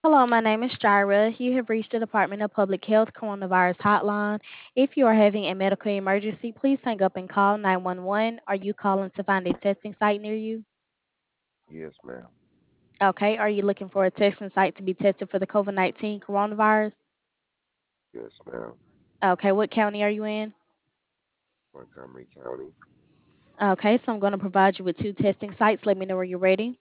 Hello, my name is Jira. You have reached the Department of Public Health Coronavirus Hotline. If you are having a medical emergency, please hang up and call 911. Are you calling to find a testing site near you? Yes, ma'am. Okay. Are you looking for a testing site to be tested for the COVID-19 coronavirus? Yes, ma'am. Okay. What county are you in? Montgomery County. Okay. So I'm going to provide you with two testing sites. Let me know when you're ready.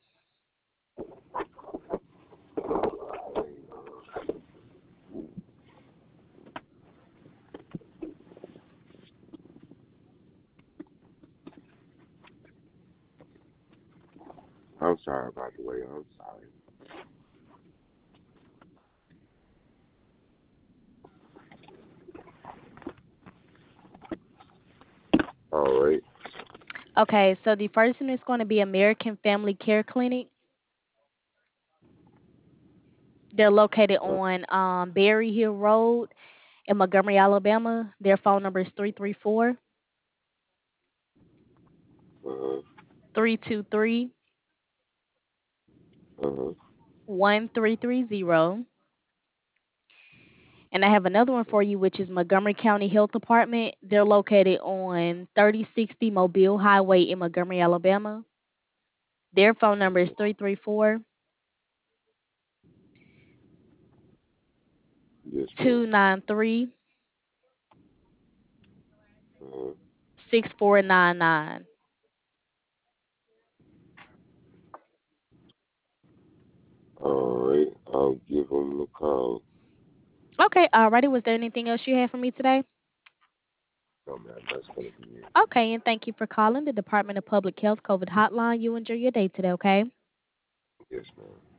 I'm sorry about the way. I'm sorry. All right. Okay. So the first one is going to be American Family Care Clinic. They're located Uh on Berry Hill Road in Montgomery, Alabama. Their phone number is 334 huh. 323 Uh huh. 1330. And I have another one for you, which is Montgomery County Health Department. They're located on 3060 Mobile Highway in Montgomery, Alabama. Their phone number is 334 Yes, ma'am. 293 Uh-huh. 6499. All right. I'll give them a call. Okay, alrighty. Was there anything else you had for me today? No, ma'am. That's gonna be it. Okay, and thank you for calling the Department of Public Health COVID hotline. You enjoy your day today, okay? Yes, ma'am.